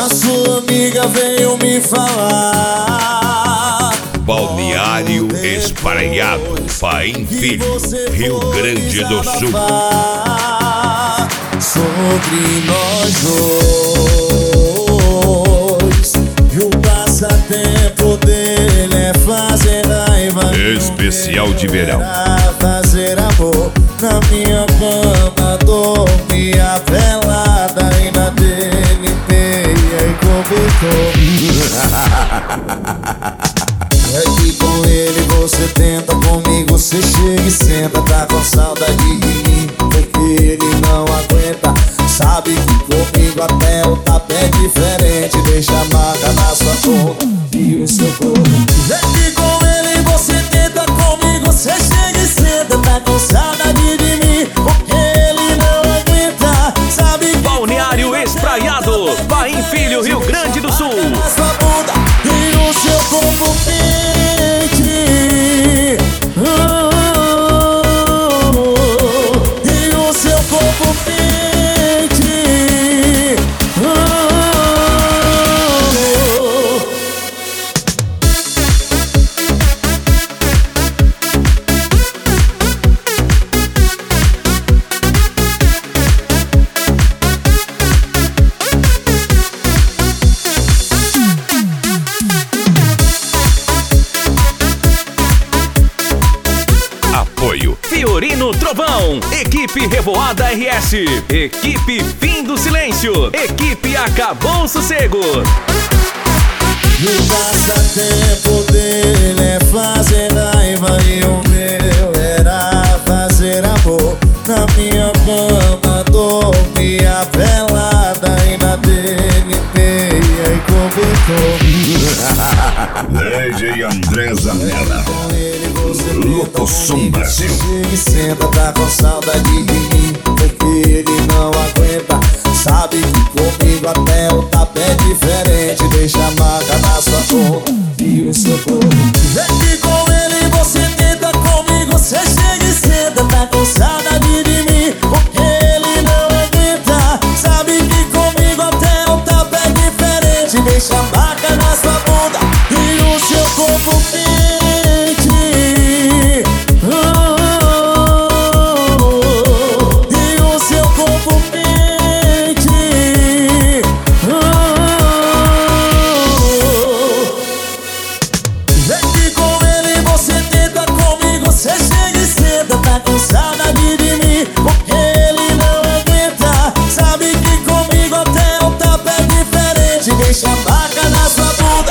A sua amiga veio me falar. Balneário Espraiado, Paim Filho, Rio Grande do Sul. Sobre nós dois, e o passatempo dele é fazer raiva. Especial de verão. Fazer amor na minha cama, dormir a pelada e na dele meia e cobertor. É que com ele você tenta, comigo você chega e senta. Tá com saudade de mim, porque ele não aguenta. Sabe que comigo até o tapa é diferente. Deixa a marca na sua boca e o seu corpo. É que com ele você tenta, comigo você chega e senta. Tá com saudade de mim, porque ele não aguenta. Sabe que Balneário Espraiado, Paim Filho, Rio Grande do Sul. na sua bunda e o seu corpo quente. E o seu corpo quente. Apoio Fiorino Trovão, Equipe Revoada RS, Equipe Fim do Silêncio, Equipe Acabou o Sossego. E o passatempo dele é fazer raiva e o meu era fazer amor na minha cama, dormir a pelada e na dele meia e cobertor. DJ André Zanella, Com ele você Louco Som Brasil. chega e senta, tá com saudade de mim, porque ele não aguenta. Sabe que comigo até o tapa é diferente. Deixa a marca na sua boca e o seu corpo. É que com ele você tenta, comigo você chega e senta. Tá com saudade de mim, porque ele não aguenta. Sabe que comigo até o tapa é diferente. Deixa a marca na sua bunda e o seu corpo quente. E o seu corpo quente. É que com ele você tenta, comigo você chega e senta. Tá com saudade de mim, porque ele não aguenta. Sabe que comigo até o tapa é diferente. Deixa a marca na sua bunda.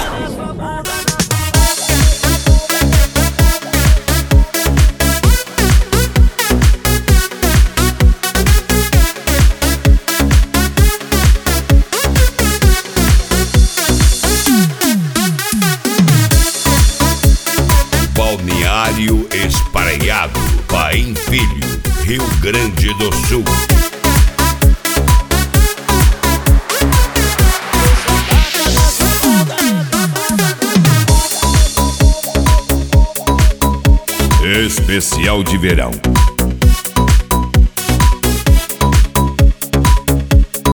Balneário Espraiado, Paim Filho, Rio Grande do Sul. Especial de verão.